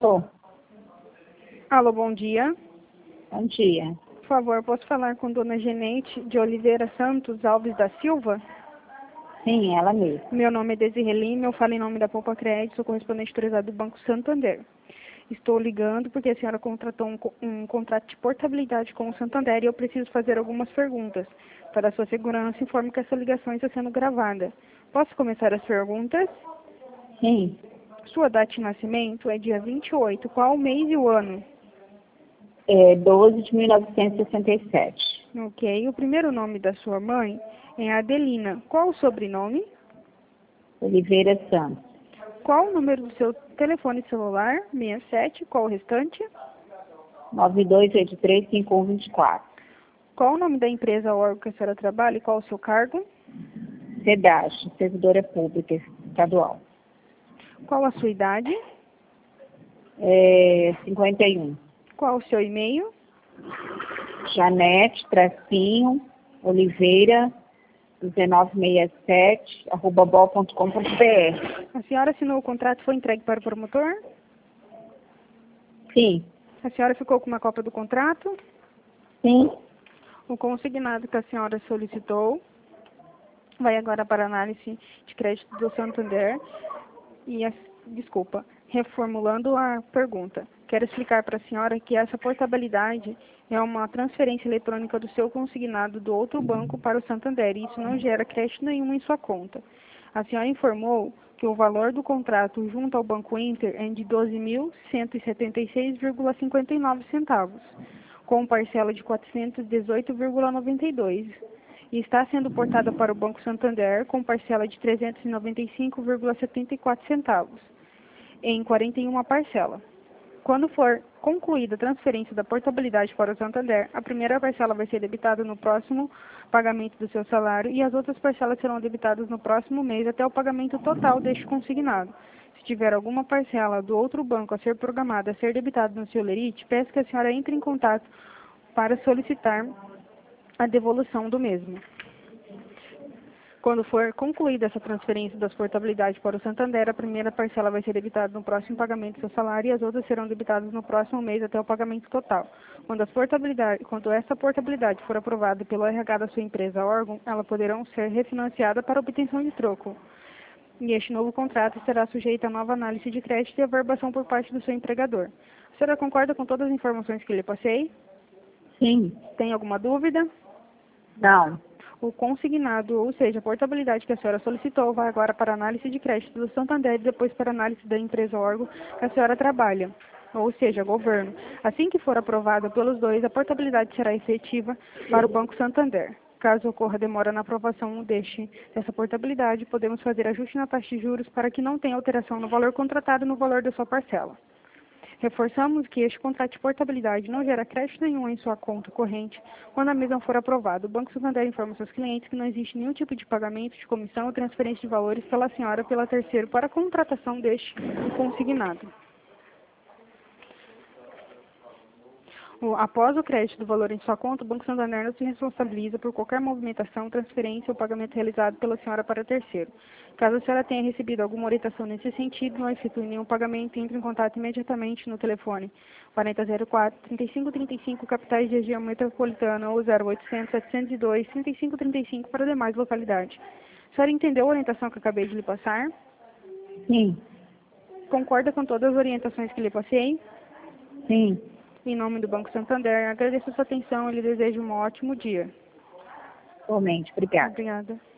Tô. Alô, bom dia. Bom dia. Por favor, posso falar com Dona Genete de Oliveira Santos Alves da Silva? Sim, ela mesma. Meu nome é Desirê Lima, eu falo em nome da Poupa Crédito, sou correspondente autorizado do Banco Santander. Estou ligando porque a senhora contratou um contrato de portabilidade com o Santander e eu preciso fazer algumas perguntas. Para a sua segurança, informe que essa ligação está sendo gravada. Posso começar as perguntas? Sim. Sua data de nascimento é dia 28. Qual o mês e o ano? 12 de 1967. Ok. O primeiro nome da sua mãe é Adelina. Qual o sobrenome? Oliveira Santos. Qual o número do seu telefone celular? 67. Qual o restante? 9283-5124. Qual o nome da empresa ou órgão que a senhora trabalha e qual o seu cargo? CEDAS, servidora pública estadual. Qual a sua idade? 51. Qual o seu e-mail? Janete-Oliveira 1967 @bol.com.br. A senhora assinou o contrato e foi entregue para o promotor? Sim. A senhora ficou com uma cópia do contrato? Sim. O consignado que a senhora solicitou vai agora para a análise de crédito do Santander. Desculpa, reformulando a pergunta. Quero explicar para a senhora que essa portabilidade é uma transferência eletrônica do seu consignado do outro banco para o Santander e isso não gera crédito nenhum em sua conta. A senhora informou que o valor do contrato junto ao Banco Inter é de 12.176,59 centavos, com parcela de 418,92 e está sendo portada para o Banco Santander com parcela de 395,74 centavos, em 41 parcela. Quando for concluída a transferência da portabilidade para o Santander, a primeira parcela vai ser debitada no próximo pagamento do seu salário e as outras parcelas serão debitadas no próximo mês até o pagamento total deste consignado. Se tiver alguma parcela do outro banco a ser programada a ser debitada no seu lerite, peço que a senhora entre em contato para solicitar a devolução do mesmo. Quando for concluída essa transferência das portabilidades para o Santander, a primeira parcela vai ser debitada no próximo pagamento do seu salário e as outras serão debitadas no próximo mês até o pagamento total. Quando essa portabilidade for aprovada pelo RH da sua empresa ou órgão, elas poderão ser refinanciadas para obtenção de troco. E este novo contrato será sujeito a nova análise de crédito e averbação por parte do seu empregador. A senhora concorda com todas as informações que lhe passei? Sim. Tem alguma dúvida? Não. O consignado, ou seja, a portabilidade que a senhora solicitou, vai agora para a análise de crédito do Santander e depois para a análise da empresa ou órgão que a senhora trabalha, ou seja, governo. Assim que for aprovada pelos dois, a portabilidade será efetiva para o Banco Santander. Caso ocorra demora na aprovação dessa portabilidade, podemos fazer ajuste na taxa de juros para que não tenha alteração no valor contratado e no valor da sua parcela. Reforçamos que este contrato de portabilidade não gera crédito nenhum em sua conta corrente quando a mesma for aprovada. O Banco Santander informa seus clientes que não existe nenhum tipo de pagamento de comissão ou transferência de valores pela senhora ou pela terceiro para a contratação deste consignado. Após o crédito do valor em sua conta, o Banco Santander não se responsabiliza por qualquer movimentação, transferência ou pagamento realizado pela senhora para terceiro. Caso a senhora tenha recebido alguma orientação nesse sentido, não efetue nenhum pagamento, entre em contato imediatamente no telefone 4004-3535, capitais de região metropolitana, ou 0800-702-3535 para demais localidades. A senhora entendeu a orientação que eu acabei de lhe passar? Sim. Concorda com todas as orientações que lhe passei? Sim. Em nome do Banco Santander, agradeço a sua atenção e lhe desejo um ótimo dia. Igualmente. Obrigada. Obrigada.